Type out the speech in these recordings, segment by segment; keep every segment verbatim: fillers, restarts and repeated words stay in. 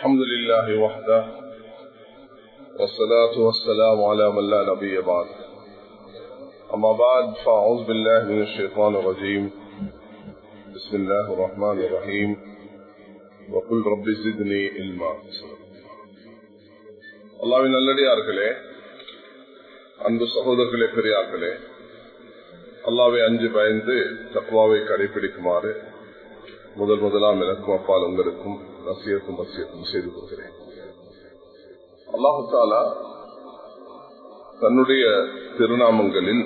الحمد لله وحده والصلاة والسلام على من لا نبي بعد أما بعد فأعوذ بالله من الشيطان الرجيم بسم الله الرحمن الرحيم وقل رب زدني علما. அல்லாஹ்வின் நல்லடியார்களே, அன்பு சகோதரர்களே, பெரியார்களே, அல்லாஹ்வை அஞ்சு பயந்து தக்வாவை கடைபிடிக்குமாறு முதல் முதலாம் எனக்கும் அப்பால் உங்களுக்கும் நசியத்தும் வசியத்தும் செய்து கொள்கிறேன். அல்லாஹு தஆலா தன்னுடைய திருநாமங்களில்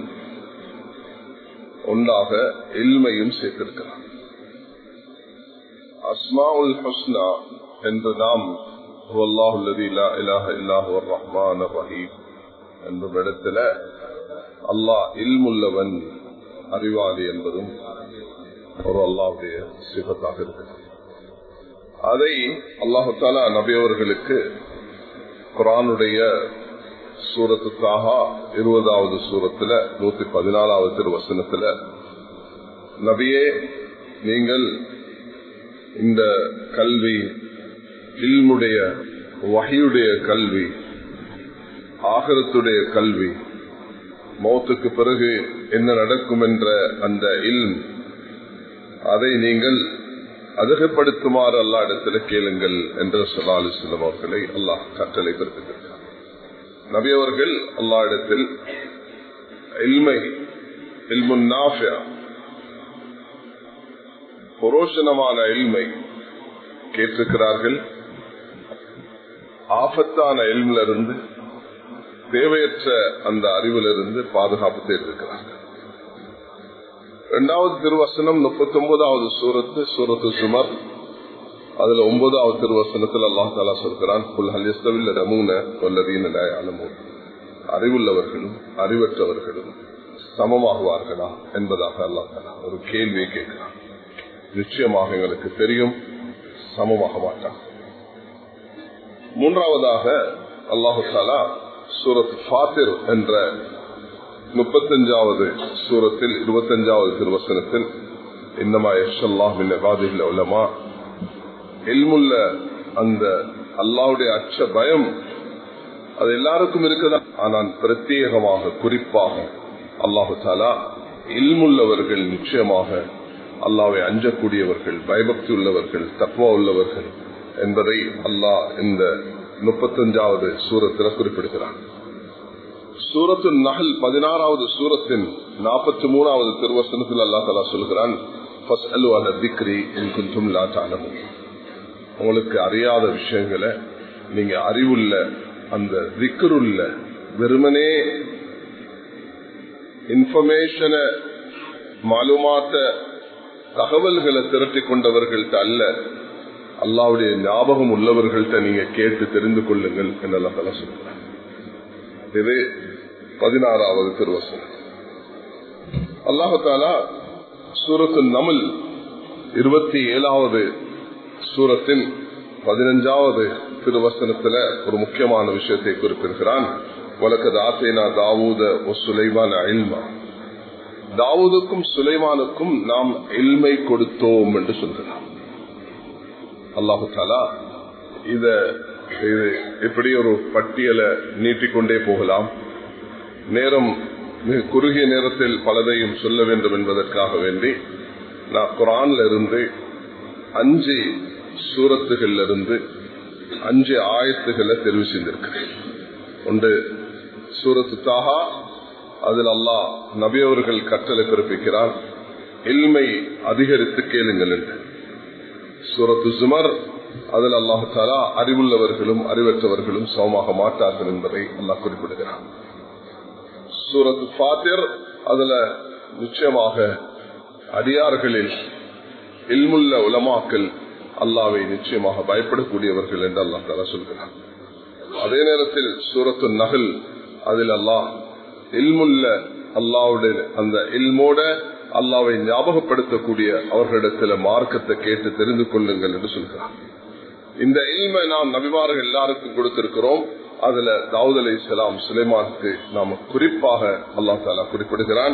ஒன்றாக இல்மையும் சேர்த்திருக்கிறார். அஸ்மாஉல் ஹுஸ்னா என்ற நாம் அல்லாஹு அல்லதி லா இலாஹ இல்லா ஹுவர் ரஹ்மானுர் ரஹீம் என்ற இடத்துல அல்லாஹ் இல்முள்ளவன், அறிவாளி என்பதும் ஒரு அல்லாஹ்வுடைய சிஃபத்தாக இருக்கிறது. அதை அல்லாஹு தஆலா நபி அவர்களுக்கு குர்ஆனுடைய சூரத்து தாஹா இருபதாவது சூரத்துல நூத்தி பதினாலாவது திருவசனத்துல, நபியே நீங்கள் இந்த கல்வி, இல்முடைய வஹீயுடைய கல்வி, ஆகிரத்துடைய கல்வி, மௌத்துக்கு பிறகு என்ன நடக்கும் என்ற அந்த இல்ம், அதை நீங்கள் அதிகப்படுத்துமாறு அல்லாஹ் இடத்துல கேளுங்கள் என்று ஸல்லல்லாஹு அலைஹி வஸல்லம் அவர்களை அல்லாஹ் கட்டளை பிறப்பித்திருக்கிறார். நபி அவர்கள் அல்லாஹ் இடத்தில் இல்மை, இல்முன் நாஃபிஅ, புரோஷனமான இல்மை கேட்டிருக்கிறார்கள். ஆபத்தான இல்மிலிருந்து, தேவையற்ற அந்த அறிவிலிருந்து பாதுகாப்பு தேர்ந்திருக்கிறார்கள். இரண்டாவது திருவசனம் முப்பத்தி ஒன்பதாவது சூரத்து சூரத்து சுமர், அதுல ஒன்பதாவது திருவசனத்தில் அல்லாஹ் தஆலா சொல்கிறான், குல் ஹல் யஸ்தவில் லதமூன வல்லதீன லா யஅலமூன், அறிவுள்ளவர்களும் அறிவற்றவர்களும் சமமாகுவார்களா என்பதாக அல்லாஹ் தஆலா ஒரு கேள்வியை கேட்கிறான். நிச்சயமாக எங்களுக்கு தெரியும், சமமாக மாட்டான். மூன்றாவதாக அல்லாஹு தஆலா சூரத் ஃபாத்திர் என்ற முப்பத்தஞ்சாவது சூரத்தில் இருபத்தஞ்சாவது திருவசனத்தில், இன்னமா யக்ஷல்லாஹ் மின் இபாதிஹில் உலமா, இல்முள்ள அந்த அல்லாஹ்வுடைய அச்ச பயம் அது எல்லாருக்கும் இருக்குதா, ஆனால் பிரத்யேகமாக குறிப்பாக அல்லாஹு தஆலா இல்முள்ளவர்கள், நிச்சயமாக அல்லாஹ்வை அஞ்சக்கூடியவர்கள், பயபக்தி உள்ளவர்கள், தக்வா உள்ளவர்கள் என்பதை அல்லாஹ் இந்த முப்பத்தஞ்சாவது சூரத்தில் குறிப்பிடுகிறான். சூரத்து நஹல் பதினாறாவது சூரத்தின் நாற்பத்தி மூணாவது திருவசனத்தில் அல்லாஹ் தஆலா சொல்கிறான், ஃபஸ்அலு அல திக்ரி இன் குன்தும் லா தஅலமூன், உங்களுக்கு அறியாத விஷயங்களை நீங்க அறிவுள்ள அந்த திக்ருள்ள, வெறுமனே இன்ஃபர்மேஷனை, மாலுமாத்த, தகவல்களை திரட்டி கொண்டவர்கள்ட்ட அல்ல, அல்லாஹ்வுடைய ஞாபகம் உள்ளவர்கள்ட்ட நீங்க கேட்டு தெரிந்து கொள்ளுங்கள் என்று அல்லாஹ் தஆலா சொல்றார். இது பதினாறாவது திருவசனம். அல்லாஹ் தஆலா சூரத்து நம்ல் இருபத்தி ஏழாவது சூரத்தின் பதினஞ்சாவது திருவசனத்துல ஒரு முக்கியமான விஷயத்தை குறிப்பிடுகிறான். வலக்கத் ஆதைனா தாவூத வ சுலைமான இல்மா, தாவூதுக்கும் சுலைமானுக்கும் நாம் இல்மை கொடுத்தோம் என்று சொல்கிறான். அல்லாஹு தஆலா இத இப்படி ஒரு பட்டியலை நீட்டிக்கொண்டே போகலாம். நேரம் மிக குறுகிய நேரத்தில் பலதையும் சொல்ல வேண்டும் என்பதற்காக வேண்டி நான் குர்ஆன்ல இருந்து அஞ்சு சூரத்துகள்ல இருந்து அஞ்சு ஆயத்துகளை தெரிவு செய்திருக்கிறேன். ஒன்று சூரத்து தாஹா, அதில் அல்லாஹ் நபி அவர்கள் கட்டளை பிறப்பிக்கிறார், இல்மை அதிகரித்து கேளுங்கள் என்று. சூரத்து சுமர், அதில் அல்லாஹ் தஆலா அறிவுள்ளவர்களும் அறிவற்றவர்களும் சமமாக மாட்டார்கள் என்பதை அல்லாஹ் குறிப்பிடுகிறார். சூரத்து ஃபாத்திர், அதுல நிச்சயமாக அடியார்களில் இல்முள்ள உலமாக்கள் அல்லாஹ்வை நிச்சயமாக பயப்படக்கூடியவர்கள் என்று அல்லாஹ் தஆலா சொல்கிறார். அதே நேரத்தில் சூரத்து நஹல், அதில் அல்லாஹ் இல்முள்ள, அல்லாஹ்வுடைய அந்த இல்மோட அல்லாஹ்வை ஞாபகப்படுத்தக்கூடிய அவர்களிடத்தில் மார்க்கத்தை கேட்டு தெரிந்து கொள்ளுங்கள் என்று சொல்கிறார். இந்த இல்மை நாம் நபிமார்கள் எல்லாருக்கும் கொடுத்திருக்கிறோம். அதுல தாவூத் அலைஹிஸ்ஸலாம், சுலைமானுக்கு நாம குறிப்பாக அல்லாஹ் தஆலா குறிப்பிடுகிறான்.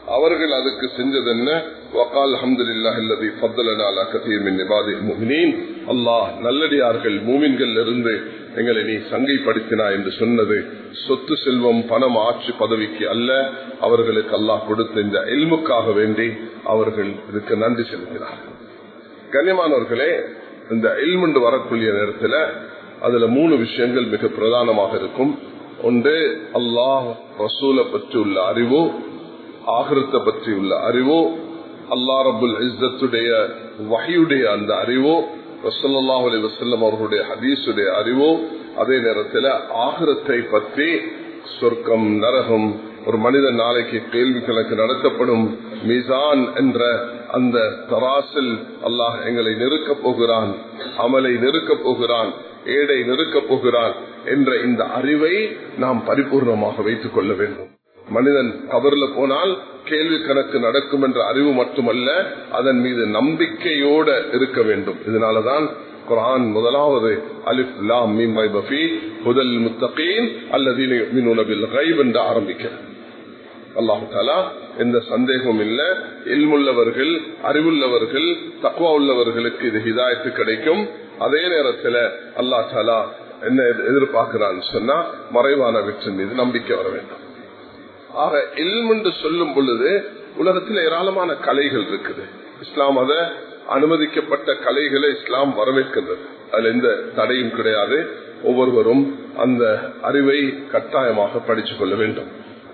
அவர்கள் அதுக்கு செஞ்சது என்ன? வகால் அல்ஹம்துலில்லாஹி அல்லதி ஃபضلنا على كثير من عباده المؤمنين. அல்லாஹ் நல்லடியார்கள் மூமின்கள் இருந்து எங்களை நீ சங்கைப்படுத்தினா என்று சொன்னது சொத்து செல்வம் பணம் ஆட்சி பதவிக்கு அல்ல, அவர்களுக்கு அல்லாஹ் கொடுத்த இந்த இல்முக்காக வேண்டி அவர்கள் இதுக்கு நன்றி செலுத்தினார்கள். கண்ணியமானவர்களே, இந்த இல்முண்டு வரக்கூடிய நேரத்தில் அதுல மூணு விஷயங்கள் மிக பிரதானமாக இருக்கும். ஒன்று அல்லாஹ் ரசூலை பற்றி உள்ள அறிவோ, ஆகிரத்தை பற்றி உள்ள அறிவோ, அல்லாஹ் ரப்புல் இஸ்ஸத்துடைய வஹீயுடைய அந்த அறிவோ, ஸல்லல்லாஹு அலைஹி வஸல்லம் அவர்களுடைய ஹதீஸுடைய அறிவோ, அதே நேரத்தில் ஆகிரத்தை பற்றி சொர்க்கம் நரகம், ஒரு மனிதன் நாளைக்கு கேள்வி கணக்கு நடத்தப்படும், மீசான் என்ற அந்த தராசில் அல்லாஹ் எங்களை நெருக்கப் போகிறான், அமலை நெருக்கப் போகிறான், ஏடை நெருக்கப் போகிறான் என்ற இந்த அறிவை நாம் பரிபூர்ணமாக வைத்துக் கொள்ள வேண்டும். மனிதன் கபர்ல போனால் கேள்வி கணக்கு நடக்கும் என்ற அறிவு மட்டுமல்ல, அதன் மீது நம்பிக்கையோடு இருக்க வேண்டும். இதனாலதான் குர்ஆன் முதலாவது அலிஃப் லாம் மீம் ரைப ஃபீ ஹுதல் முத்தகீன் அல்லதீன யுமினூன பில் கைப் என்று ஆரம்பிக்கிறார். அல்லாஹ் தஆலா எந்த சந்தேகமும் இல்ல, இல்முள்ளவர்கள் அறிவுள்ளவர்கள் தக்வா உள்ளவர்களுக்கு இது ஹிதாயத்து கிடைக்கும். அதே நேரத்தில் அல்லாஹ் தஆலா என்ன எதிர்பார்க்கிறான்னு சொன்னா மறைவான வெற்றி மீது நம்பிக்கை வர வேண்டும். ஆக இல்ம் என்று சொல்லும் பொழுது உலகத்தில் ஏராளமான கலைகள் இருக்குது. இஸ்லாம் அதை அனுமதிக்கப்பட்ட கலைகளை இஸ்லாம் வரவேற்கின்றது. அதுல எந்த தடையும் கிடையாது. ஒவ்வொருவரும் அந்த அறிவை கட்டாயமாக படித்துக் கொள்ள வேண்டும்.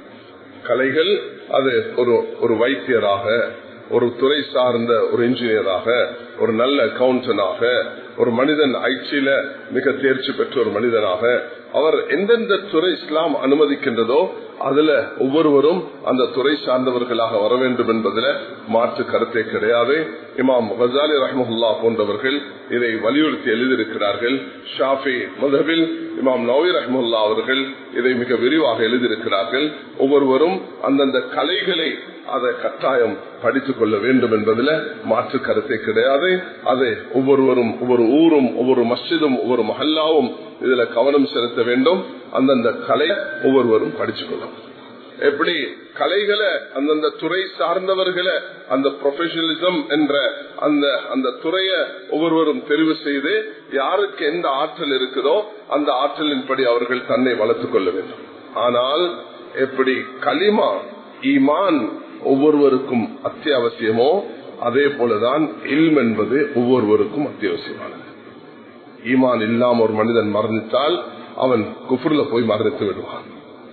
கலைகள் அது ஒரு ஒரு வைத்தியராக, ஒரு துறை சார்ந்த ஒரு இன்ஜினியராக, ஒரு நல்ல அக்கவுண்டனாக, ஒரு மனிதன் ஐச்சியில மிக தேர்ச்சி பெற்ற ஒரு மனிதனாக, அவர் எந்தெந்த துறை இஸ்லாம் அனுமதிக்கின்றதோ அதுல ஒவ்வொருவரும் அந்த துறை சார்ந்தவர்களாக வர வேண்டும் என்பதில் மாற்று கருத்தே கிடையாது. இமாம் கஸாலி ரஹ்மத்துல்லாஹ் போன்றவர்கள் இதை வலியுறுத்தி எழுதியிருக்கிறார்கள். ஷாஃபி மذஹபில் இமாம் நவவி ரஹ்மத்துல்லாஹ் அவர்கள் இதை மிக விரிவாக எழுதியிருக்கிறார்கள். ஒவ்வொருவரும் அந்தந்த கலைகளை அதை கட்டாயம் படித்துக் கொள்ள வேண்டும் என்பதில் மாற்று கருத்தை கிடையாது. அதை ஒவ்வொருவரும், ஒவ்வொரு ஊரும், ஒவ்வொரு மஸ்ஜிதும், ஒவ்வொரு மஹல்லாவும் இதுல கவனம் செலுத்த வேண்டும். அந்தந்த கலை ஒவ்வொருவரும் படிச்சுக் கொள்ளும். எப்படி கலைகளை அந்தந்த துறை சார்ந்தவர்களை அந்த ப்ரொஃபஷனலிசம் என்ற அந்த அந்த துறையை ஒவ்வொருவரும் தெரிவு செய்து யாருக்கு எந்த ஆற்றல் இருக்குதோ அந்த ஆற்றலின்படி அவர்கள் தன்னை வளர்த்துக் கொள்ள வேண்டும். ஆனால் எப்படி கலிமா ஈமான் ஒவ்வொருவருக்கும் அத்தியாவசியமோ அதே போலதான் இல்ம் என்பது ஒவ்வொருவருக்கும் அத்தியாவசியமானது. ஈமான் இல்லாம ஒரு மனிதன் மரணித்தால் அவன் குஃப்ர்ல போய் மரணித்து விடுவான்.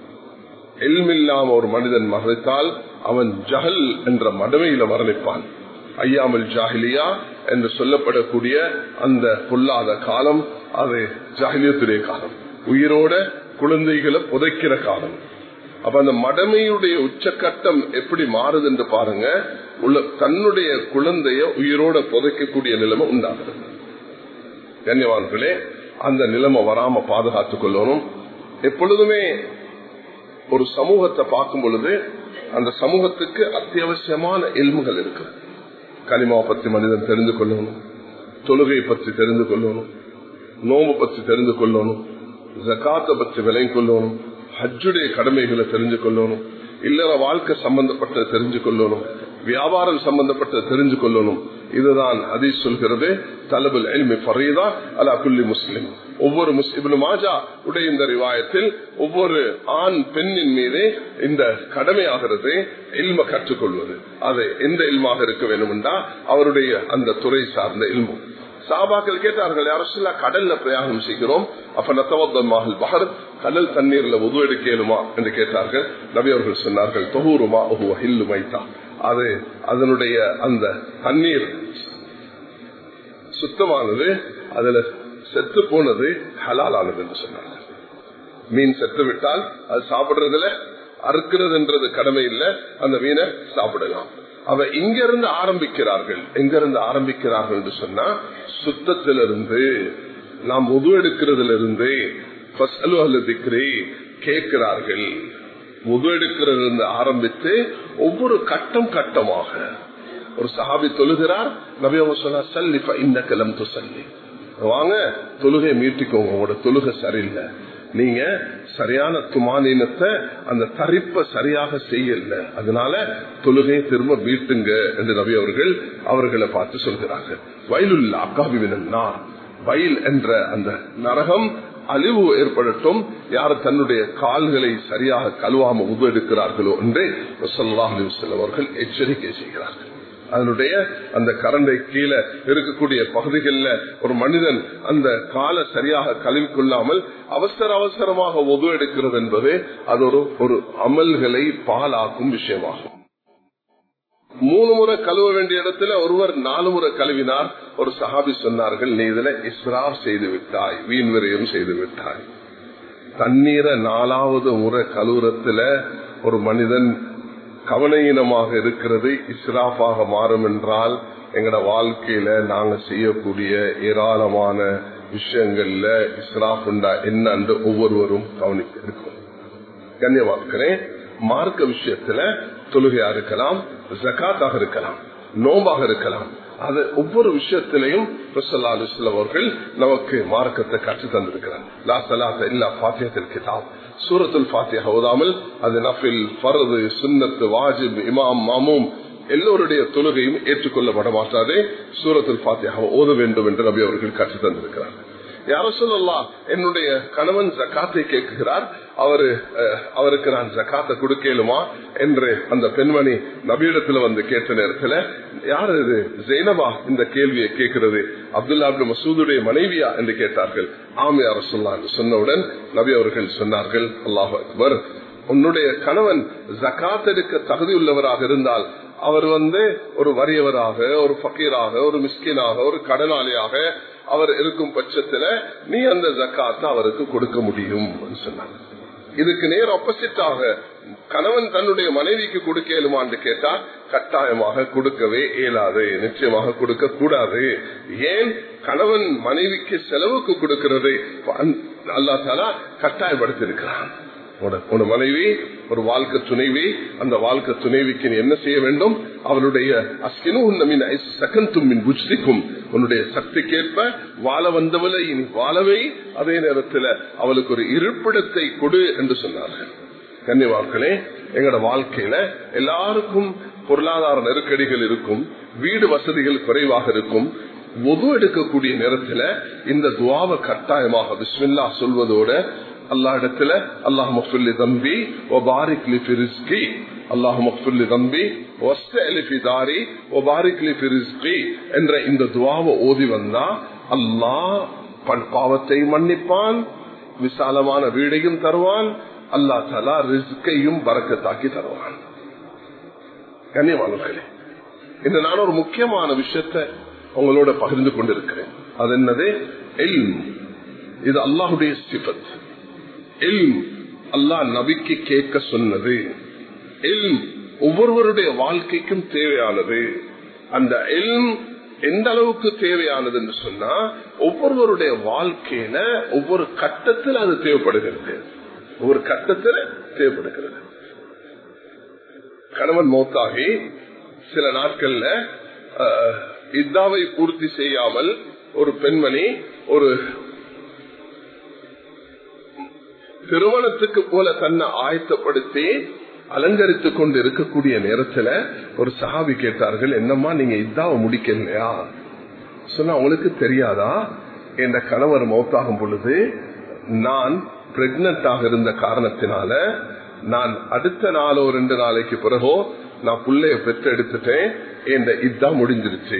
இல்ம் இல்லாம ஒரு மனிதன் மரணித்தால் அவன் ஜஹல் என்ற மடமையில மரணிப்பான். ஐயாமல் ஜாஹிலியா என்று சொல்லப்படக்கூடிய அந்த பொல்லாத காலம் அது ஜாஹிலியத்துடைய காலம், உயிரோட குழந்தைகளை புதைக்கிற காலம். அப்ப அந்த மடமையுடைய உச்சக்கட்டம் எப்படி மாறுது என்று பாருங்க. உள்ள தன்னுடைய குழந்தைய உயிரோட புதைக்கக்கூடிய நிலைமை உண்டாகிறது. கண்ணியவான்களே, அந்த நிலைமை வராம பாதுகாத்துக் கொள்ளணும். எப்பொழுதுமே ஒரு சமூகத்தை பார்க்கும் பொழுது அந்த சமூகத்துக்கு அத்தியாவசியமான இல்முகள் இருக்கு. கலிமாவை பற்றி மனிதன் தெரிந்து கொள்ளணும், தொழுகை பற்றி தெரிந்து கொள்ளணும், நோம்பு பற்றி தெரிந்து கொள்ளணும், ஜகாத்தை பற்றி விலை கொள்ளணும், ஹஜ்ஜுடைய கடமைகளை தெரிஞ்சு கொள்ளணும், இல்லற வாழ்க்கை சம்பந்தப்பட்ட தெரிஞ்சு கொள்ளணும், வியாபாரம் சம்பந்தப்பட்ட தெரிஞ்சு கொள்ளணும். இதுதான் ஹதீஸ் சொல்கிறது, தலபுல் இல்மி ஃபரீதா அலா குல்லி முஸ்லிம். ஒவ்வொரு முஸ்லிம் மாஜா உடைய இந்த ரிவாயத்தில் ஒவ்வொரு ஆண் பெண்ணின் மீது இந்த கடமையாகிறது இல்ம கற்றுக்கொள்வது. அது எந்த இல்மாக இருக்க வேண்டும் என்றால் அவருடைய அந்த துறை சார்ந்த இல்மு. சாபாக்கள் கேட்டார்கள், யாரோ கடல்ல பிரயாணம் செய்கிறோம், அப்ப நத்தவத்தமாகல் பஹர், கடல் தண்ணீர்ல உது எடுக்கலுமா என்று கேட்டார்கள். நபி அவர்கள் சொன்னார்கள், தொஹூருமா ஒஹுவ ஹில்லு மைத்தா, அது அதனுடைய அந்த தண்ணீர் சுத்தமானது, அதுல செத்து போனது ஹலாலானது என்று சொன்னார்கள். மீன் செத்து விட்டால் அது சாப்பிடுறதுல அறுக்கிறதுன்றது கடமை இல்லை, அந்த மீனை சாப்பிடலாம். அவ இங்கிருந்து ஆரம்பிக்கிறார்கள். எங்கிருந்து ஆரம்பிக்கிறார்கள் என்று சொன்னா சுத்தத்திலிருந்து, நாம் உது எடுக்கிறதுல இருந்து கேட்கிறார்கள். உது எடுக்கிறது ஆரம்பித்து ஒவ்வொரு கட்டம் கட்டமாக ஒரு சஹாபி தொழுகிறார். நபி அவங்க சொன்னா சல்லி இந்த கிளம் துசல்லி, வாங்க தொழுகை மீட்டிக்கோங்க, உங்களோட தொழுகை சரியில்லை. நீங்க சரியான துமானீனத்தை அந்த தரிப்பை சரியாக செய்யல, அதனால தொழுகையை திரும்ப வீட்டுங்க என்று நபி அவர்கள் அவர்களை பார்த்து சொல்கிறார்கள். வயலுள்ள அக்காபிவினா, வயல் என்ற அந்த நரகம் அழிவு ஏற்படட்டும் யார் தன்னுடைய கால்களை சரியாக கழுவாம உப எடுக்கிறார்களோ என்று ஸல்லல்லாஹு அலைஹி வஸல்லம் அவர்கள் எச்சரிக்கை செய்கிறார்கள். அதனுடைய அந்த கரண்டை கீழே இருக்கக்கூடிய பகுதிகளில் ஒரு மனிதன் அந்த காலை சரியாக கழுவிக்கொள்ளாமல் அவசர அவசரமாக உது எடுக்கிறது என்பது அது ஒரு ஒரு அமல்களை பாலாக்கும் விஷயமாகும். மூணு முறை கழுவ வேண்டிய இடத்துல ஒருவர் நாலு முறை கழுவினார். ஒரு சஹாபி சொன்னார்கள், நீ இதுல இஸ்ராஃப் செய்து விட்டாய், வீண் விரயம் செய்து விட்டாய். தண்ணீரை நாலாவது முறை கழுவுறத்துல ஒரு மனிதன் கவனஈனமாக இருக்கிறது இஸ்ராஃபாக மாறும் என்றால் எங்கட வாழ்க்கையில நாங்க செய்யக்கூடிய ஏராளமான விஷயங்கள்ல இஸ்ராஃப் என்ன என்று ஒவ்வொருவரும் கவனிக்க இருக்கும். கண்ணியமாக்கிறேன், மார்க்க விஷயத்துல தொழுகையா இருக்கலாம், ஜகாத்தாக இருக்கலாம், நோம்பாக இருக்கலாம், அது ஒவ்வொரு விஷயத்திலையும் ரசூலுல்லாஹி அலைஹி வஸல்லம் அவர்கள் நமக்கு மார்க்கத்தை கற்று தந்திருக்கிறார். லா ஸலாத்த இல்லா ஃபாத்திஹத்துல் கிதாப், சூரத்துல் ஃபாத்திஹா ஓதாமல் அது நஃபில், ஃபர்து, சுன்னத், வாஜிப், இமாம், மாமூம் எல்லோருடைய தொழுகையும் ஏற்றுக்கொள்ளப்பட மாட்டாது. சூரத்துல் ஃபாத்திஹா ஓத வேண்டும் என்று நபி அவர்கள் கற்று தந்திருக்கிறார். யா ரசூலல்லாஹ், என்னுடைய கணவன் ஜகாத்தை கேட்கிறார், அவரு அவருக்கு நான் ஜகாத்தை கொடுக்கலுமா என்று அந்த பெண்மணி நபியிடத்துல வந்து கேட்ட நேரத்துல, யார் இது ஜெய்னபா இந்த கேள்வியை கேட்கிறது, அப்துல்லா இப்னு மசூதுடைய மனைவியா என்று கேட்டார்கள். ஆம் யா ரசூலல்லாஹ் என்று சொன்னவுடன் நபி அவர்கள் சொன்னார்கள், அல்லாஹு அக்பர், உன்னுடைய கணவன் ஜகாத் எடுக்க தகுதி உள்ளவராக இருந்தால் அவர் வந்து ஒரு வறியவராக, ஒரு ஃபக்கீராக, ஒரு மிஸ்கினாக, ஒரு கடனாளியாக அவர் இருக்கும் பட்சத்துல நீ அந்த ஜகாத்தை அவருக்கு கொடுக்க முடியும் சொன்னாங்க. இதுக்கு நேர் ஆப்போசிட்டாக கணவன் தன்னுடைய மனைவிக்கு கொடுக்க இயலுமான்னு கேட்டா கட்டாயமாக கொடுக்கவே இயலாது, நிச்சயமாக கொடுக்க கூடாது. ஏன்? கணவன் மனைவிக்கு செலவுக்கு கொடுக்கிறது அல்லாஹ் தஆலா கட்டாயப்படுத்தியிருக்கிறான். ஒரு மனைவி, ஒரு வாழ்க்கை துணைவி, அந்த வாழ்க்கை துணைவிக்கு என்ன செய்ய வேண்டும்? அவளுடைய உன்னுடைய சக்திக்கேற்ப வாழ வந்தவளை இனி வாழவை, அதே நேரத்தில் அவளுக்கு ஒரு இருப்பிடத்தை கொடு என்று சொன்னார்கள். கன்னிவாக்களே, எங்களோட வாழ்க்கையில எல்லாருக்கும் பொருளாதார நெருக்கடிகள் இருக்கும், வீடு வசதிகள் குறைவாக இருக்கும். ஒது எடுக்கக்கூடிய நேரத்தில் இந்த துஆவை கட்டாயமாக பிஸ்மில்லாஹ் சொல்வதோட அல்லாஹ் இடத்துல அல்லாஹ் மக்ஃபிர்லி தம்பி வ பாரிக் லி ஃபி ரிஸ்கி, அல்லாஹ் மக்ஃபிர்லி தம்பி வஸ்தஅலி ஃபி தாரி வ பாரிக் லி ஃபி ரிஸ்கி என்ற இந்த துஆவை ஓதி வந்தா அல்லாஹ் பாவத்தை மன்னிப்பான், விசாலமான வீடையும் தருவான், அல்லாஹ் தஆலா ரிஸ்கையும் பரக்கத்தாக்கி தருவான். கண்ணியமானவர்களே, இந்த நான் ஒரு முக்கியமான விஷயத்தை உங்களோட பகிர்ந்து கொண்டிருக்கிறேன். அது என்னது? இல்ம். இது அல்லாஹுடைய சிஃபத். இல்ம் அல்லாஹ் நபிக்கு கேட்க சொன்னது. இல்ம் ஒவ்வொருவருடைய வாழ்க்கைக்கும் தேவையானது. அந்த இல்ம் எந்த அளவுக்கு தேவையானது என்று சொன்னா ஒவ்வொருவருடைய வாழ்க்கையில ஒவ்வொரு கட்டத்தில் அது தேவைப்படுகிறது. ஒவ்வொரு கட்டத்தில் தேவைப்படுகிறது. கணவன் மௌத்தாகி சில நாட்கள்ல இத்தாவை பூர்த்தி செய்யாமல் ஒரு பெண்மணி ஒரு திருமணத்துக்கு போல தன்னை ஆயத்தப்படுத்தி அலங்கரித்துக் கொண்டு இருக்கக்கூடிய நேரத்துல ஒரு சஹாபி கேட்டார்கள், என்னம்மா நீங்க இத்தாவை முடிக்கலையா? சொன்னா, உங்களுக்கு தெரியாதா, என் கணவர் மௌத்தாகும் பொழுது நான் பிரெக்னன்டாக இருந்த காரணத்தினால நான் அடுத்த நாளோ ரெண்டு நாளைக்கு பிறகோ நான் புள்ளைய பெற்று எடுத்துட்டேன், என் இத்தா முடிஞ்சிருச்சு.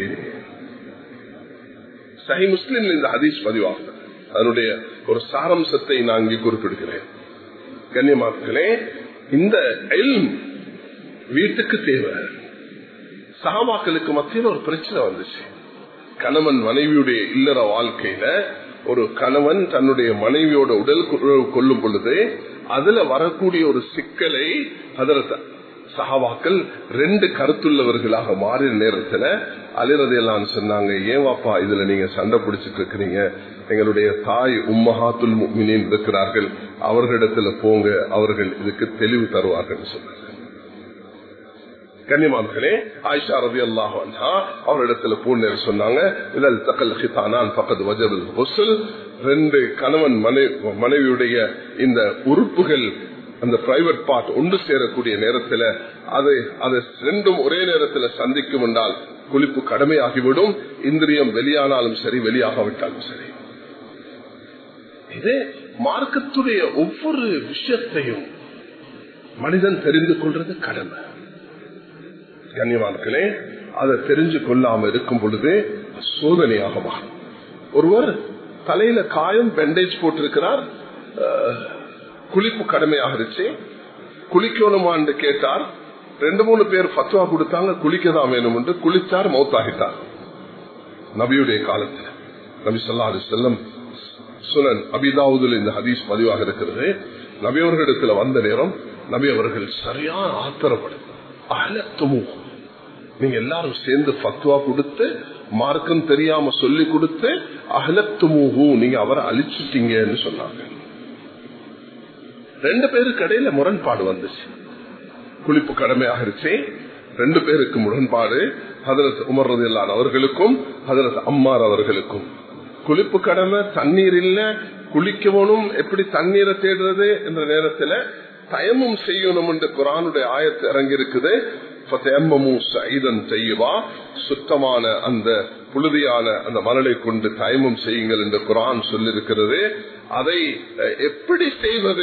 சஹீஹ் முஸ்லிம்ல இந்த ஹதீஸ் பதிவாகும். அதனுடைய ஒரு சாரம்சத்தை நான் இங்கே குறிப்பிடுகிறேன். கண்ணியமாக்களே, இந்த இல்ம் வீட்டுக்கு தேவை. சஹாபாக்களுக்கு மத்தியில் ஒரு பிரச்சனை வந்துச்சு. கணவன் மனைவியுடைய இல்லற வாழ்க்கையில ஒரு கணவன் தன்னுடைய மனைவியோட உடல் கொள்ளும் பொழுது அதுல வரக்கூடிய ஒரு சிக்கலை ஹதரத் சஹாபாக்கள் ரெண்டு கருத்துள்ளவர்களாக மாறின நேரத்துல அலிரதியல்லாஹு சொன்னாங்க, ஏன் வாப்பா இதுல நீங்க சண்டை பிடிச்சிட்டு இருக்கிறீங்க? எங்களுடைய தாய் உம்மஹாத்துல் முஃமினீன் இருக்கிறார்கள், அவர்களிடத்துல போங்க, அவர்கள் இதுக்கு தெளிவு தருவார்கள் சொன்னாங்க. கண்ணியமானே ஆயிஷா ரலியல்லாஹு அன்ஹா அவரிடத்துல பூர்ணர் சொன்னாங்க, இதல் தக்கல் ஹிதானான் ஃபக்கத் வஜபல் ஹுஸ்ல். ரெண்டு கணவன் மனைவியுடைய இந்த உறுப்புகள் அந்த பிரைவேட் பார்ட் ஒன்று சேரக்கூடிய நேரத்தில் அது அது ரெண்டும் ஒரே நேரத்தில் சந்திக்கும் என்றால் குளிப்பு கடமையாகிவிடும். இந்திரியம் வெளியானாலும் சரி, வெளியாகாவிட்டாலும் சரி. இது மார்க்கத்துடைய ஒவ்வொரு விஷயத்தையும் மனிதன் தெரிந்து கொள்றது கடமை. கண்ணியவான்களே, அதை தெரிஞ்சு கொள்ளாம இருக்கும் பொழுது சோதனையாக மாறும். ஒருவர் தலையில காயம் பேண்டேஜ் போட்டிருக்கிறார், குளிப்பு கடமையாக இருந்துச்சு, குளிக்கணுமான்னு கேட்டார். ரெண்டு மூணு பேர் ஃபத்வா கொடுத்தாங்க குளிக்கதான் வேணும் என்று. குளிச்சார், மௌத்தாகிட்டார். நபியுடைய காலத்தில் நபி ஸல்லல்லாஹு அலைஹி வஸல்லம் சுனன் அபிதாவுதில் இந்த ஹதீஸ் பதிவாக இருக்கிறது. நபி அவர்களிடத்துல வந்த நேரம் நபி அவர்கள் சரியான ஆத்திரப்படும், அஹ்லத்துமு, நீங்க எல்லாரும் சேர்ந்து ஃபத்வா கொடுத்து மார்க்கம் தெரியாம சொல்லி கொடுத்து அஹ்லத்துமு, நீங்க அவரை அழிச்சுட்டீங்கன்னு சொன்னாங்க. ரெண்டு பேருக்கு இடையில முரண்பாடு வந்துச்சு. குளிப்பு கடமையாக இருந்துச்சு, ரெண்டு பேருக்கு முரண்பாடு. ஹதரத் உமர் ரலியல்லாஹு அவர்களுக்கும் ஹதரத் அம்மார் அவர்களுக்கும். குளிப்பு கடமை, தண்ணீர் இல்ல, குளிக்கணும், எப்படி தண்ணீரை தேடுறது என்ற நேரத்தில் தயமும் செய்யணும் என்று குர்ஆனுடைய ஆயத்து இறங்கி இருக்குது. சுத்தமான அந்த புழுதியான அந்த மணலை கொண்டு தயமும் செய்யுங்கள் என்று குர்ஆன் சொல்லிருக்கிறது. அதை எப்படி செய்வது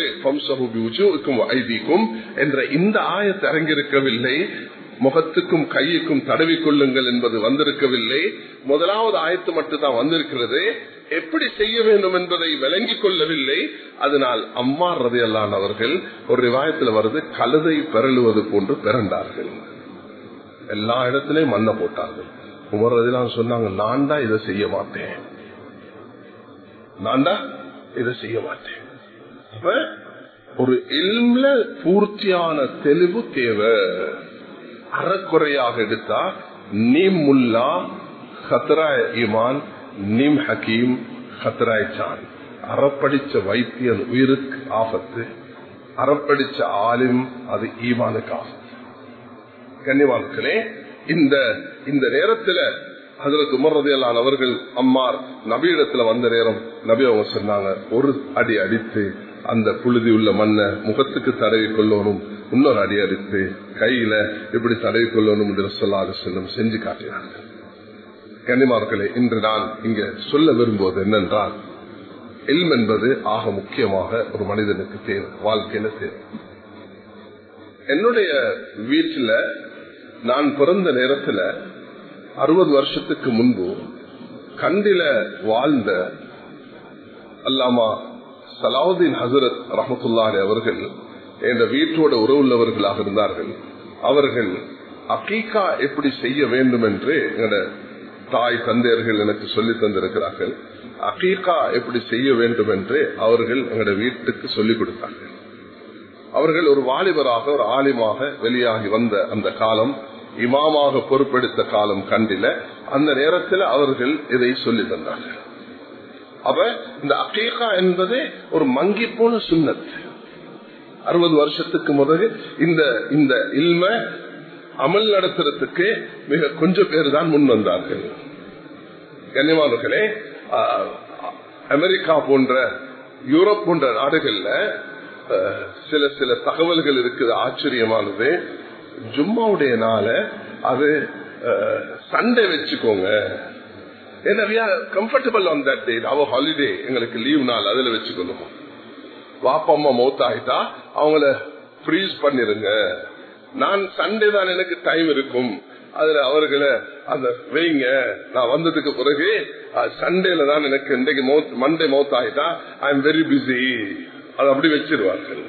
என்ற இந்த ஆயத்து இறங்கியிருக்கவில்லை. முகத்துக்கும் கையுக்கும் தடவி கொள்ளுங்கள் என்பது வந்திருக்கவில்லை. முதலாவது ஆயத்து மட்டும்தான் வந்திருக்கிறது. எப்படி செய்ய வேண்டும் என்பதை விளங்கிக் கொள்ளவில்லை. அதனால் அம்மார் ரலியல்லாஹு அவர்கள் ஒரு ரிவாயத்தில் வருது, கழுதை பெறலுவது போன்று பிறந்தார்கள். எல்லா இடத்திலையும் மண்ணை போட்டார்கள். உமர் ரலியல்லாஹு சொன்னாங்க, நான் தான் இதை செய்ய மாட்டேன், நான் தான் இதை செய்ய மாட்டேன். அப்ப ஒரு இல்ம்ல பூர்த்தியான தெளிவு தேவை. அறக்குறையாக எடுத்தா நீம் முல்லா ஹத்ராய் ஈமான், நீம் ஹக்கீம் ஹத்ராய் சான். அறப்படிச்ச வைத்தியன் உயிருக்கு ஆபத்து, அறப்படிச்ச ஆலிம் அது ஈமானுக்கு ஆபத்து. கண்ணியவான்களே, இந்த இந்த நேரத்தில் ஹஜ்ரத் உமர் ரலியல்லாஹு அவர்கள் அம்மார் நபியிடத்துல வந்த நேரம் நபி அவங்க சொன்னாங்க, ஒரு அடி அடித்து அந்த புழுதி உள்ள மண்ணை முகத்துக்கு தடவி கொள்ளணும், இன்னொரு அடி அடித்து கையில இப்படி தடவி கொள்ளணும் என்று ஸல்லல்லாஹு அலைஹி வஸல்லம் செஞ்சு காட்டினார்கள். கண்ணியமானவர்களே, இன்று நான் இங்க சொல்ல விரும்புவது என்னென்றால், இல்ம் என்பது ஆக முக்கியமாக ஒரு மனிதனுக்கு தேவை, வாழ்க்கையில தேவை. என்னுடைய வீட்டில் நான் பிறந்த நேரத்தில் அறுபது வருஷத்துக்கு முன்பு கண்டில வாழ்ந்த அல்லாமா சலாவுதீன் ஹசரத் ரஹ்மத்துல்லாஹி அவர்கள் என்ற வீட்டோட உறவுள்ளவர்களாக இருந்தார்கள். அவர்கள் அகீகா எப்படி செய்ய வேண்டும் என்று எங்களோட தாய் தந்தையர்கள் எனக்கு சொல்லி தந்திருக்கிறார்கள். அகீகா எப்படி செய்ய வேண்டும் என்று அவர்கள் எங்களோட வீட்டுக்கு சொல்லிக் கொடுத்தார்கள். அவர்கள் ஒரு வாலிபராக ஒரு ஆலிமாக வெளியாகி வந்த அந்த காலம், இமாமாக பொறுப்பெடுத்த காலம் கண்டில. அந்த நேரத்தில் அவர்கள் இதை சொல்லி தந்தார்கள். அப்ப இந்த அகீகா என்பது ஒரு மங்கி போன சுன்னத். அறுபது வருஷத்துக்கு முதல் இந்த இந்த இல்ம அமல் நடத்துறதுக்கு மிக கொஞ்சம் பேர் தான் முன் வந்தார்கள். கண்ணியமானவர்களே, அமெரிக்கா போன்ற யூரோப் போன்ற நாடுகள்ல சில சில தகவல்கள் இருக்குது, ஆச்சரியமானது. ஜும்மாவுடைய நாள அது சண்டே வச்சுக்கோங்க, comfortable on that day, our holiday, எங்களுக்கு லீவ் நாள், அதுல வச்சுக்கணும். வாப்பா அம்மா மௌத் ஆகிட்டா அவங்கள ஃப்ரீஸ் பண்ணிருங்க, நான் சண்டே தான் எனக்கு டைம் இருக்கும், அதுல அவர்களை அந்த வைங்க, நான் வந்ததுக்கு பிறகு சண்டேல தான் எனக்கு இன்றைக்கு மண்டே மௌத் ஆகிட்டா ஐ எம் வெரி பிஸி, அது அப்படி வச்சிருவார்கள்.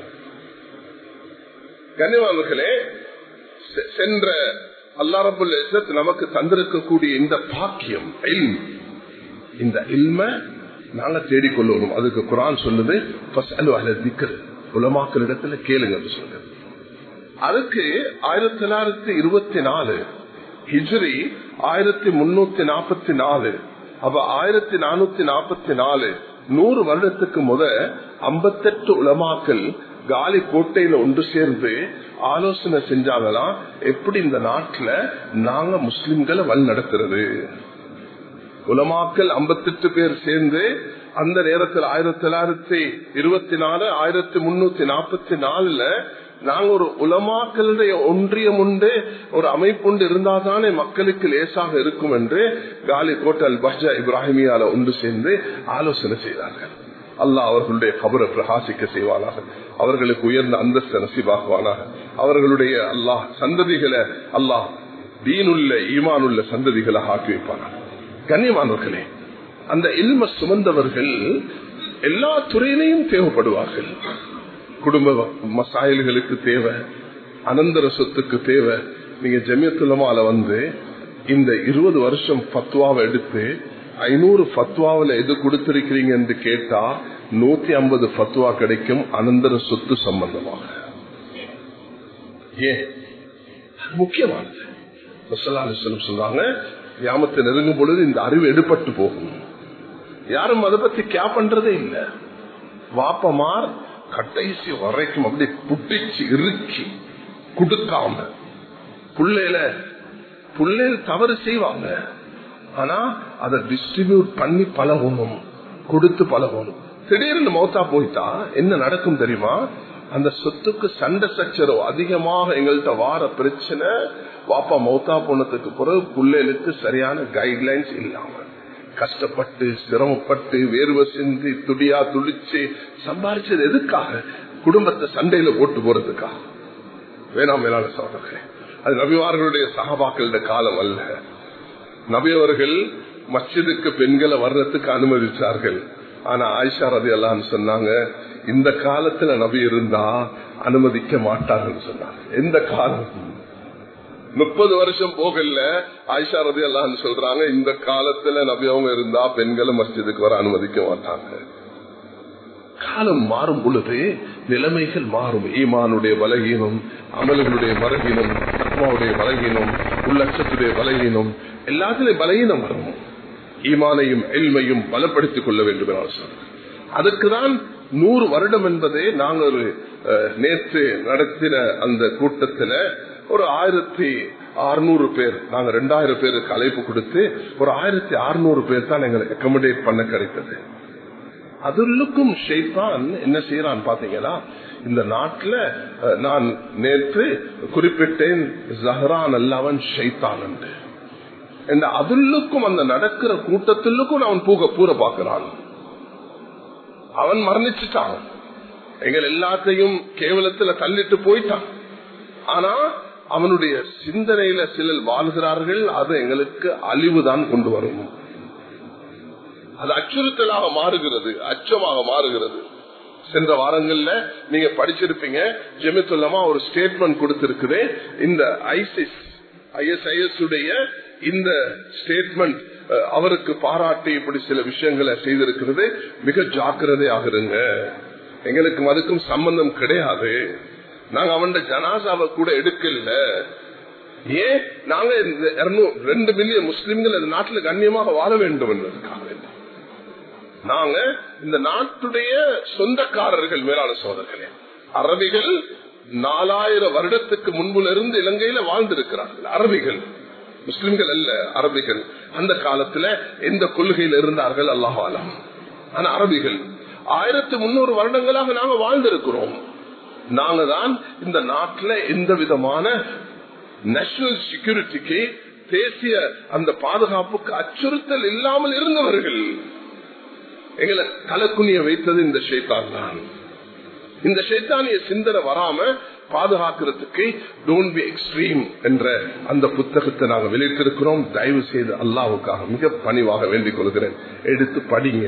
கண்ணியவான்களே, சென்ற அல்லாஹ் ரப்பல் இஸ்ஸத் நமக்கு தந்திருக்கக்கூடிய இந்த பாக்கியம் இல்ம், இந்த இல்ம நாங்க தேடிக்கொள்ளணும். அதுக்கு குர்ஆன் சொல்லுது, ஃபஸ்அலு அஹ்ல ذிக்ர், உலமாக்களிடத்துல கேளுங்க சொல்லுங்க. அதுக்கு ஆயிரத்தி தொள்ளாயிரத்தி இருபத்தி நாலு ஹிஜ்ரி ஆயிரத்தி முன்னூத்தி நாற்பத்தி நாலு அப்ப ஆயிரத்தி நானூத்தி நாற்பத்தி நாலு நூறு வருடத்துக்கு முத ஐம்பத்தெட்டு உலமாக்கள் காலி கோட்டையில ஒன்று சேர்ந்து ஆலோசனை செஞ்சாங்களாம், எப்படி இந்த நாட்டுல நாங்க முஸ்லிம்களை வழி நடத்துறது. உலமாக்கள் ஐம்பத்தி எட்டு பேர் சேர்ந்து அந்த நேரத்தில் ஆயிரத்தி தொள்ளாயிரத்தி இருபத்தி நாலு ஆயிரத்தி முன்னூத்தி நாற்பத்தி நாலுல நாங்க ஒரு உலமாக்களுடைய ஒன்றியம் உண்டு, ஒரு அமைப்புண்டு இருந்தாதானே மக்களுக்கு லேசாக இருக்கும் என்று காலி கோட்டல் பஹ்ஜா இப்ராஹிமியால ஒன்று சேர்ந்து ஆலோசனை செய்தார்கள். அல்லாஹ் அவர்களுடைய கபரை பிரகாசிக்க செய்வானாக, அவர்களுக்கு உயர்ந்த அந்தஸ்து நசீபாகுவானாக, அவர்களுடைய அல்லாஹ் சந்ததிகளை அல்லாஹ் தீனுள்ள ஈமானுள்ள சந்ததிகளை ஆக்கி வைப்பானாக. கண்ணியமானவர்களே, அந்த இல்ம சுமந்தவர்கள் எல்லா துறையிலையும் தேவைப்படுவார்கள். குடும்ப மசாயல்களுக்கு தேவை, அனந்தர சொத்துக்கு தேவை. நீங்க ஜமியத்துலமால வந்து இந்த இருபது வருஷம் பத்வாவை எடுத்து ஐநூறு பத்வாவில எது கொடுத்திருக்கிறீங்க என்று கேட்டா நூத்தி ஐம்பது பத்வா கிடைக்கும் அனந்தர சொத்து சம்பந்தமாக. ஏன் முக்கியமானது சொல்றாங்க, கியாமத்தை நெருங்கும் பொழுது இந்த அறிவு எடுபட்டு போகும். யாரும் அதை பத்தி கே பண்றதே இல்லை. வாப்பமார் கடைசி வரைக்கும் அப்படி புட்டிச்சு இறுக்கி கொடுக்காம புள்ளையில புள்ளையில தவறு செய்வாங்க. ஆனா அதை டிஸ்ட்ரிபியூட் பண்ணி பழகணும், கொடுத்து பழகணும். திடீர்னு மௌத்தா போயிட்டா என்ன நடக்கும் தெரியுமா? அந்த சொத்துக்கு சண்டை சச்சரவு அதிகமாக எங்கள்கிட்ட வார பிரச்சனை. வாப்பா மௌத்தா போனதுக்கு பிறகு பிள்ளைகளுக்கு சரியான கைட்லைன்ஸ் இல்லாம கஷ்டப்பட்டு சிரமப்பட்டு வேர்வை சிந்தி துடியா துடிச்சு சம்பாதிச்சது எதுக்காக? குடும்பத்தை சண்டையில போட்டு போறதுக்காக. வேணாம் மேலான சகோதரர்களே, அது நபிமார்களுடைய சகாபாக்களுடைய காலம் அல்ல. நபியவர்கள் மஸ்ஜிதுக்கு பெண்களை வர்றதுக்கு அனுமதிச்சார்கள். ஆனா ஆயிஷா ரலியல்லாஹு அன்ஹா சொன்னாங்க, இந்த காலத்துல நபி இருந்தா அனுமதிக்க மாட்டாங்கன்னு சொன்னாங்க. எந்த காலம்? முப்பது வருஷம் போகல. ஆயிஷா ரலியல்லாஹு அன்ஹா சொல்றாங்க, இந்த காலத்துல நபி அவங்க இருந்தா பெண்களை மஸ்ஜிதுக்கு வர அனுமதிக்க மாட்டாங்க. காலம் மாறும் பொழுது நிலைமைகள் மாறும். ஈமானுடைய பலகீனம், அமல்களுடைய பலகீனம், தக்வாவுடைய பலகீனம், உள்ளட்சத்துடைய பலகீனம், எல்லாத்திலையும் பலகீனம் வரும். ஈமானையும் எல்மையும் பலப்படுத்திக் கொள்ள வேண்டும் என்று சொல்றேன். அதுக்குதான் நூறு வருடம் என்பதே நாங்கள் ஒரு நேற்று நடத்தின அந்த கூட்டத்துல ஒரு ஆயிரத்தி அறுநூறு பேர், நாங்க ரெண்டாயிரம் பேருக்கு அழைப்பு கொடுத்து ஒரு ஆயிரத்தி அறுநூறு பேர் தான் எங்களை அக்கமடேட் பண்ண கிடைத்தது. அதுக்கும் ஷைத்தான் என்ன செய்யறான் பாத்தீங்களா? இந்த நாட்டுல நான் நேற்று குறிப்பிட்டேன், ஜஹரான் அல்லவன் ஷைத்தான் என்று. அதுக்கும் அந்த நடக்கிற கூட்டத்திலுக்கும் அவன் பூக பூர பாக்குறான். அவன் மரணிச்சுட்டான், எங்கள் எல்லாத்தையும் கேவலத்துல தள்ளிட்டு போயிட்டான். ஆனா அவனுடைய சிந்தனையில சிலர் வாழ்கிறார்கள். அது எங்களுக்கு அழிவுதான் கொண்டு வரும். அது அச்சுறுத்தலாக மாறுகிறது, அச்சமாக மாறுகிறது. சென்ற வாரங்கள்ல நீங்க படிச்சிருப்பீங்க, ஜெமித்துல்லமா ஒரு ஸ்டேட்மெண்ட் கொடுத்திருக்குது. இந்த ஐசிஸ் ஐஎஸ்ஐஎஸ் உடைய இந்த ஸ்டேட்மெண்ட் அவருக்கு பாராட்டி இப்படி சில விஷயங்களை செய்திருக்கிறது. மிக ஜாக்கிரதையாக இருங்க, எங்களுக்கு அதுக்கும் சம்பந்தம் கிடையாது. நாங்க அவன் ஜனாசாவை கூட எடுக்கல. ஏன்? நாங்க ரெண்டு மில்லியன் முஸ்லிம்கள் இந்த நாட்டில் கண்ணியமாக வாழ வேண்டும் என்பதற்காக நாங்க இந்த நாட்டுடைய சொந்தக்காரர்கள். மேலான சோதர்களே, அரபிகள் நாலாயிரம் வருடத்துக்கு முன்புல இருந்து இலங்கையில வாழ்ந்திருக்கிறார்கள். அரபிகள், முஸ்லிம்கள் அல்ல, அரபிகள். அந்த காலத்துல எந்த கொள்கையில் இருந்தார்கள் அல்லாஹ் ஆலம். ஆனா அரபிகள் ஆயிரத்தி முன்னூறு வருடங்களாக நாங்க வாழ்ந்திருக்கிறோம். நாங்க தான் இந்த நாட்டில் எந்த விதமான நேஷனல் செக்யூரிட்டிக்கு, தேசிய அந்த பாதுகாப்புக்கு அச்சுறுத்தல் இல்லாமல் இருந்தவர்கள். எங்களை தலைக்குனிய வைத்தது இந்த ஷைத்தான் தான். இந்த ஷைத்தானிய சிந்தனை வராம பாதுகாக்கிறதுக்கு டோன்ட் பி எக்ஸ்ட்ரீம் என்ற அந்த புத்தகத்தை நாங்கள் வெளியிட்டிருக்கிறோம். தயவு செய்து அல்லாஹ்வுக்காக மிக பணிவாக வேண்டிக் கொள்கிறேன், எடுத்து படிங்க.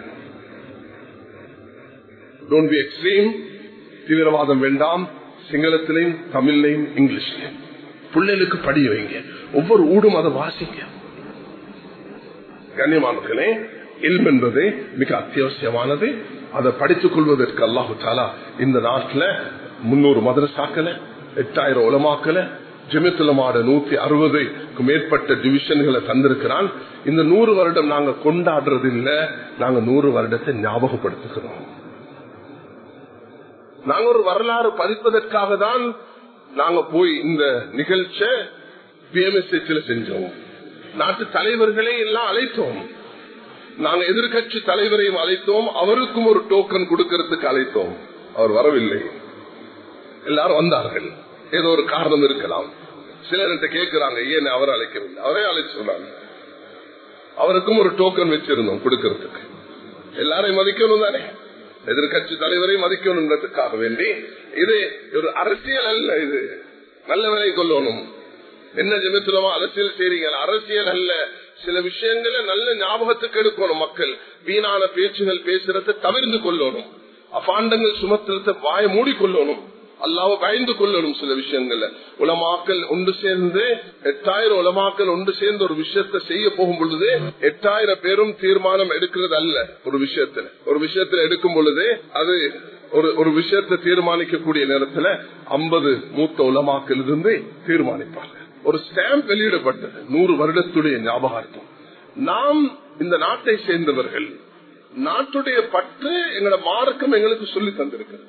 டோன்ட் பி எக்ஸ்ட்ரீம், தீவிரவாதம் வேண்டாம். சிங்களத்திலையும் தமிழ்லையும் இங்கிலீஷ்லையும் பிள்ளைகளுக்கு படிய வைங்க. ஒவ்வொரு ஊடும் அதை வாசிங்க. கண்ணியமானவர்களே, இல்ம் என்பது மிக அத்தியாவசியமானது. அதை படித்துக் கொள்வதற்கு அல்லாஹு தாலா இந்த நாட்டில் முன்னூறு மதரசாக்கள, எட்டாயிரம் உலமாக்கள, ஜெமித்துலமாட நூத்தி அறுபதுக்கு மேற்பட்ட டிவிஷன்களை தந்திருக்கிறான். இந்த நூறு வருடம் நாங்க கொண்டாடுறது இல்லை, நாங்க நூறு வருடத்தை ஞாபகப்படுத்துகிறோம். நாங்க ஒரு வரலாறு பதிப்பதற்காக தான் நாங்க போய் இந்த நிகழ்ச்சிய பிஎம்எஸ்ல செஞ்சோம். நாட்டு தலைவர்களை எல்லாம் அழைத்தோம். நாங்க எதிர்கட்சி தலைவரையும் அழைத்தோம். அவருக்கும் ஒரு டோக்கன் கொடுக்கறதுக்கு அழைத்தோம். அவர் வரவில்லை. எல்லாரும் வந்தார்கள். ஏதோ ஒரு காரணம் இருக்கலாம். சிலர் கேட்கிறாங்க ஏன் அவரை அழைக்கவில்லை. அவரே அழைச்சு சொன்னாங்க. அவருக்கும் ஒரு டோக்கன் வச்சிருந்தோம் கொடுக்கறதுக்கு. எல்லாரையும் மதிக்கணும் தானே, எதிர்கட்சி தலைவரையும் மதிக்கணும்ன்றதுக்காக வேண்டி. இது ஒரு அரசியல் அல்ல, இது நல்ல விலை கொள்ளணும். என்ன ஜெமித்துலமா அரசியல் செய்றீங்க? அரசியல் அல்ல. சில விஷயங்களை நல்ல ஞாபகத்துக்கு எடுக்கணும். மக்கள் வீணான பேச்சுகள் பேசுறதை தவிர்த்து கொள்ளணும். அபாண்டங்கள் சுமத்துறத வாய மூடிக்கொள்ளணும். அல்லாஹ்வை பயந்து கொள்ளணும். சில விஷயங்கள்ல உலமாக்கள் ஒன்று சேர்ந்து எட்டாயிரம் உலமாக்கள் ஒன்று சேர்ந்து ஒரு விஷயத்தை செய்ய போகும் பொழுது எட்டாயிரம் பேரும் தீர்மானம் எடுக்கிறது அல்ல. ஒரு விஷயத்துல ஒரு விஷயத்துல எடுக்கும் பொழுது அது ஒரு ஒரு விஷயத்தை தீர்மானிக்கக்கூடிய நேரத்துல ஐம்பது மூத்த உலமாக்கள் இருந்து தீர்மானிப்பாங்க. ஒரு ஸ்டாம்ப் வெளியிடப்பட்டது, நூறு வருடத்துடைய ஞாபகார்த்தம். நாம் இந்த நாட்டை சேர்ந்தவர்கள், நாட்டுடைய பற்று எங்களோட மார்க்கம் எங்களுக்கு சொல்லி தந்திருக்கிறது.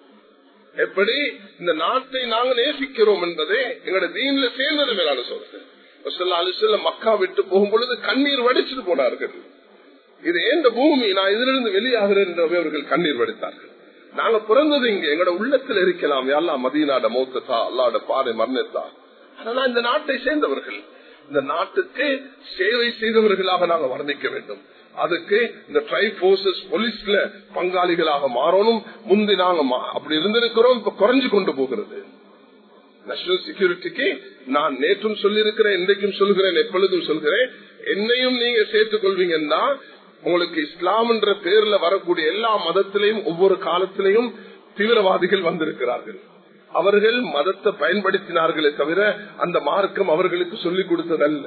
எப்படி இந்த நாட்டை நாங்க நேசிக்கிறோம் என்பதை எங்களோட தீன்ல சேர்ந்தது மேலான சொல்றேன். மக்கா விட்டு போகும் பொழுது கண்ணீர் வடிச்சுட்டு போனார்கள். இது ஏந்த பூமி, நான் இதிலிருந்து வெளியாகிறேன் என்று அவர்கள் கண்ணீர் வடித்தார்கள். நாங்க பிறந்தது இங்க, எங்களோட உள்ளத்தில் இருக்கலாம். எல்லாம் மதீனாட மௌத்தா, அல்லாட பாறை மரணத்தா. அதெல்லாம் இந்த நாட்டை சேர்ந்தவர்கள், இந்த நாட்டுக்கு சேவை செய்தவர்களாக நாங்க வர்ணிக்க வேண்டும். அதுக்கு இந்த ட்ரைப் போர்சஸ் போலீஸ்ல பங்காளிகளாக மாறணும். முந்தி நாங்க அப்படி இருந்திருக்கிறோம், இப்ப குறைஞ்சு கொண்டு போகிறது. நேஷனல் செக்யூரிட்டிக்கு நான் நேற்றும் சொல்லியிருக்கிறேன், இன்றைக்கும் சொல்கிறேன், எப்பொழுதும் சொல்கிறேன். என்னையும் நீங்க சேர்த்துக் கொள்வீங்கன்னா உங்களுக்கு இஸ்லாம் என்ற பேர்ல வரக்கூடிய எல்லா மதத்திலையும் ஒவ்வொரு காலத்திலையும் தீவிரவாதிகள் வந்திருக்கிறார்கள். அவர்கள் மதத்தை பயன்படுத்தினார்களே தவிர அந்த மார்க்கம் அவர்களுக்கு சொல்லிக் கொடுத்ததல்ல.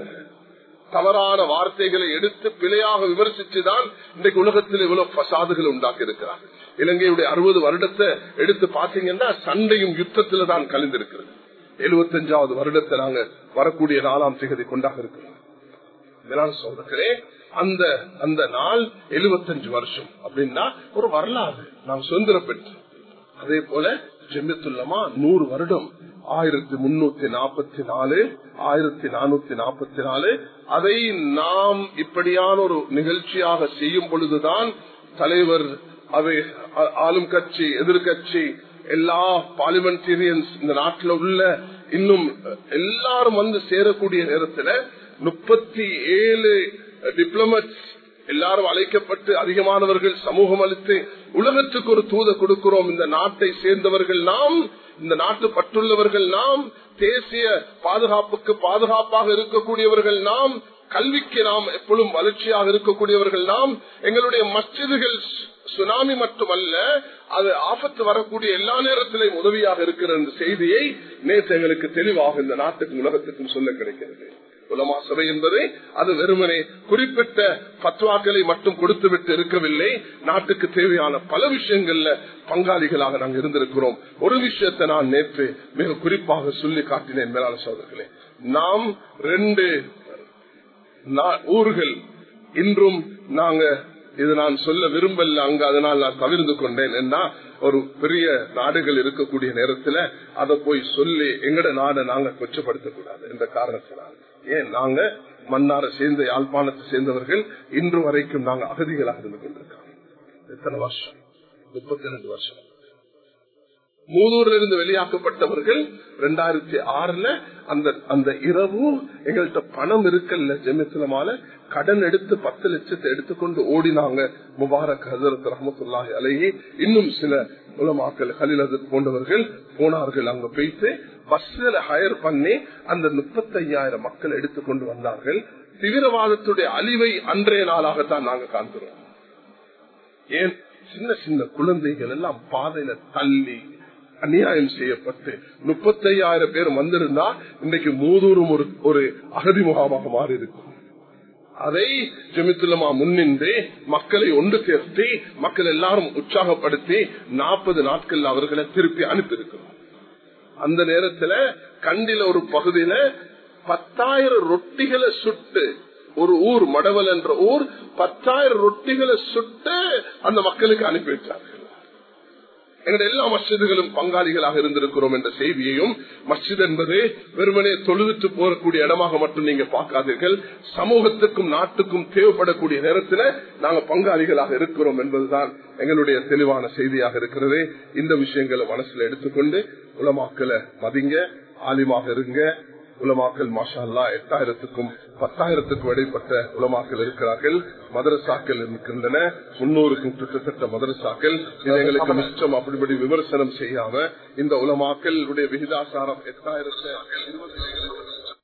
தவறான வார்த்தைகளை எடுத்து பிழையாக விமர்சிச்சுதான் இன்றைக்கு உலகத்தில் இவ்வளவு பசாதுகள் உண்டாக்கி இருக்கிறார். இலங்கையுடைய அறுபது வருடத்தை எடுத்து பாத்தீங்கன்னா சண்டையும் யுத்தத்துல தான் கலந்திருக்கிறது. எழுபத்தி அஞ்சாவது வருடத்தை நாங்க வரக்கூடிய நாலாம் திகதி கொண்டாக இருக்கிறோம். இதனால் சொல்றேன், அந்த அந்த நாள் எழுபத்தஞ்சு வருஷம் அப்படின்னா ஒரு வரலாறு. நாம் சுதந்திரம் பெற்றோம். அதே போல ஜெமியத்துல்லமா நூறு வருடம் ஆயிரத்தி முன்னூத்தி நாற்பத்தி நாலு ஆயிரத்தி நானூத்தி நாற்பத்தி நாலு அதை நாம் இப்படியான ஒரு நிகழ்ச்சியாக செய்யும் பொழுதுதான் தலைவர், அவை ஆளும் கட்சி, எதிர்கட்சி, எல்லா பார்லிமெண்டேரியன்ஸ் இந்த நாட்டில் உள்ள இன்னும் எல்லாரும் வந்து சேரக்கூடிய நேரத்தில் முப்பத்தி ஏழு டிப்ளமேட்ஸ் எல்லாரும் அழைக்கப்பட்டு அதிகமானவர்கள் சமூகம் அளித்து உலகத்துக்கு ஒரு தூத கொடுக்கிறோம். இந்த நாட்டை சேர்ந்தவர்கள் நாம், இந்த நாட்டு பற்றுள்ளவர்கள் நாம், தேசிய பாதுகாப்புக்கு பாதுகாப்பாக இருக்கக்கூடியவர்கள் நாம், கல்விக்கு நாம் எப்பொழுதும் வளர்ச்சியாக இருக்கக்கூடியவர்கள் நாம். எங்களுடைய மஸ்ஜிதுகள் சுனாமி மட்டுமல்ல, அது ஆபத்து வரக்கூடிய எல்லா நேரத்திலும் உதவியாக இருக்கிற இந்த செய்தியை நேற்று எங்களுக்கு தெளிவாக இந்த நாட்டுக்கும் உலகத்துக்கும் சொல்ல கிடைக்கிறது. உலமா சபை என்பதை அது வெறுமனே குறிப்பிட்ட பத்வாக்களை மட்டும் கொடுத்துவிட்டு இருக்கவில்லை. நாட்டுக்கு தேவையான பல விஷயங்கள்ல பங்காளிகளாக நாங்கள் இருந்திருக்கிறோம். ஒரு விஷயத்தை நான் நேற்று மிக குறிப்பாக சொல்லி காட்டினேன். மேலான சோதர்களே, நாம் ரெண்டு ஊர்கள் இன்றும் நாங்க இது நான் சொல்ல விரும்பல அங்க, அதனால் நான் தவிர்த்து கொண்டேன். என்ன ஒரு பெரிய நாடுகள் இருக்கக்கூடிய நேரத்துல அதை போய் சொல்லி எங்கட நாடை நாங்க கொச்சப்படுத்தக்கூடாது என்ற காரணத்தினால். ஏன் நாங்க மன்னாரை சேர்ந்த யாழ்ப்பாணத்தை சேர்ந்தவர்கள் இன்று வரைக்கும் நாங்க அகதிகளாக இருந்து கொண்டிருக்கோம். எத்தனை வருஷம்? முப்பத்தி ரெண்டு வருஷம். மூதூர்ல இருந்து வெளியாக்கப்பட்டவர்கள் ரெண்டாயிரத்தி ஆறுல அந்த அந்த இரவு எங்கள்கிட்ட பணம் இருக்கல்ல, ஜெமியத்துலமால கடன் எடுத்து பத்து லட்சத்தை எடுத்துக்கொண்டு ஓடினாங்க. முபாரக் ஹசரத் ரஹ்மத்துல்லாஹி அலைஹி இன்னும் சில உலமாக்கள் கலீல் ஹசரத் போன்றவர்கள் போனார்கள். அங்க போயிட்டு பஸ்ல ஹயர் பண்ணி அந்த முப்பத்தி ஐயாயிரம் மக்கள் எடுத்துக்கொண்டு வந்தார்கள். தீவிரவாதத்துடைய அழிவை அன்றைய நாளாகத்தான் நாங்க காண்கிறோம். ஏன் சின்ன சின்ன குழந்தைகள் எல்லாம் பாதையில தள்ளி அநியாயம் செய்யப்பட்டு முப்பத்தி ஐயாயிரம் பேர் வந்திருந்தா இன்றைக்கு மூதூரும் ஒரு ஒரு அகதி முகாமாக மாறி இருக்கும். அதை ஜெமித்துல்லமா முன்னின்று மக்களை ஒன்று சேர்த்து மக்கள் எல்லாரும் உற்சாகப்படுத்தி நாற்பது நாட்கள் அவர்களை திருப்பி அனுப்பியிருக்கிறோம். அந்த நேரத்துல கண்டில ஒரு பகுதியில பத்தாயிரம் ரொட்டிகளை சுட்டு, ஒரு ஊர் மடவல் என்ற ஊர் பத்தாயிரம் ரொட்டிகளை சுட்டு அந்த மக்களுக்கு அனுப்பி வச்சார்கள். எங்களுடைய எல்லா மஸ்ஜிதுகளும் பங்காளிகளாக இருந்திருக்கிறோம் என்ற செய்தியையும், மஸ்ஜித் என்பது வெறுமனே தொழுவித்து போகக்கூடிய இடமாக மட்டும் நீங்க பார்க்காதீர்கள், சமூகத்துக்கும் நாட்டுக்கும் தேவைப்படக்கூடிய நேரத்தில் நாங்கள் பங்காளிகளாக இருக்கிறோம் என்பதுதான் எங்களுடைய தெளிவான செய்தியாக இருக்கிறது. இந்த விஷயங்களை மனசுல எடுத்துக்கொண்டு உலமாக்களை மதிங்க, ஆலிமாக இருங்க. உலமாக்கள் மாஷா அல்லா எட்டாயிரத்துக்கும் பத்தாயிரத்துக்கும் இடைப்பட்ட உலமாக்கள் இருக்கிறார்கள். மதரசாக்கள் இருக்கின்றன, முன்னூறுக்கும் கிட்டத்தட்ட மதரசாக்கள். இது எங்களுக்கு மிச்சம் அப்படிப்படி விமர்சனம் செய்யாம இந்த உலமாக்களுடைய விகிதாசாரம் எட்டாயிரத்து